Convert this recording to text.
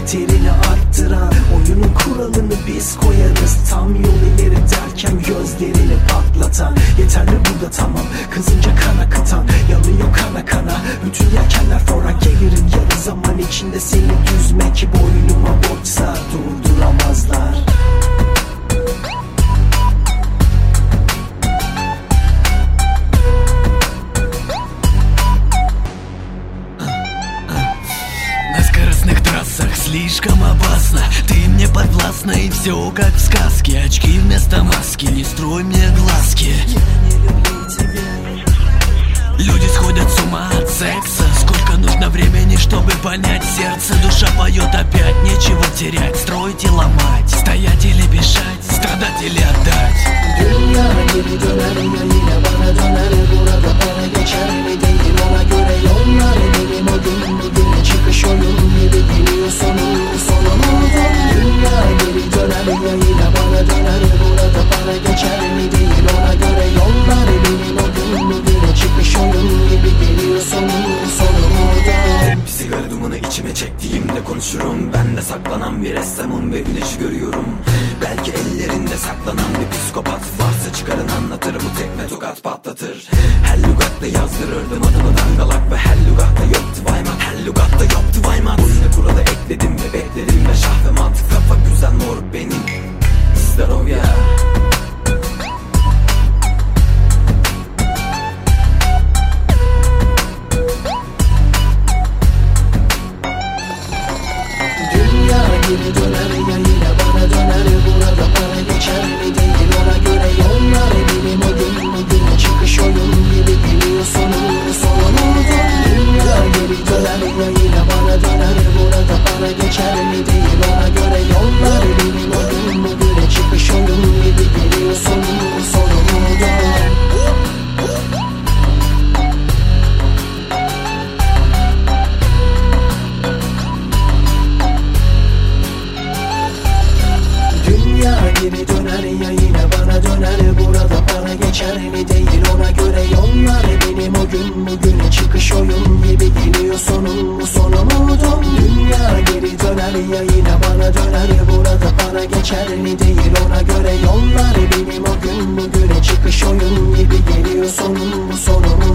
karakterini arttıran. Oyunun kuralını biz koyarız, tam yol ileri derken gözlerini patlatan. Yeterli burada tamam, kızınca kan akıtan, yanıyor kana kana bütün yelkenler fora. Gelirim yarı zaman içinde seni düzmek, boynuma borçsa durduramazlar. На скоростных трассах слишком опасно, ты мне подвластна и все как в сказке. Очки вместо маски, не строй мне глазки. Люди сходят с ума от секса. Сколько нужно времени, чтобы понять сердце? Душа поет опять, нечего терять. Строить и ломать, стоять или бежать, страдать или отдать. Dünya geri döner ya yine bana döner. Burada para geçer mi değil, ona göre yollar. Benim o gün bugün çıkış oyun gibi geliyor sonumuzda. Dünya geri döner ya yine bana döner. Burada para geçer mi değil, ona göre yollar. Benim o gün bugün çıkış oyun gibi geliyor sonumuzda. Bir sigara dumanı içime çektiğimde konuşurum. Ben de saklanan bir ressamım ve güneşi görüyorum. Belki ellerinde saklanan bir psikopat. Varsa çıkarın anlatır, bu tekme tokat patlatır. Her lügatta yazdırırdım adımı dangalak ve her lügatta yoktu vaymat. Her lügatta yoktu vaymat. Oyuna kuralı ekledim ve bekledim ve şah ve mat. Kafa güzel mor benim Starovya. Geri döner ya yine bana döner. Burada para geçer mi değil, ona göre yollar. Benim o gün bugün çıkış oyun gibi geliyor sonumuzda. Dünya geri döner ya yine bana döner. Burada para geçer mi değil, ona göre yollar. Benim o gün bugün çıkış oyun gibi geliyor sonumuzda. Geri döner ya yine bana döner. Burada para geçer mi değil, ona göre yollar. Benim o gün bugün çıkış oyun gibi geliyor sonumuzda. Dünya geri döner ya yine bana döner. Burada para geçer mi değil, ona göre yollar. Benim o gün bugün çıkış oyun gibi geliyor sonumuzda.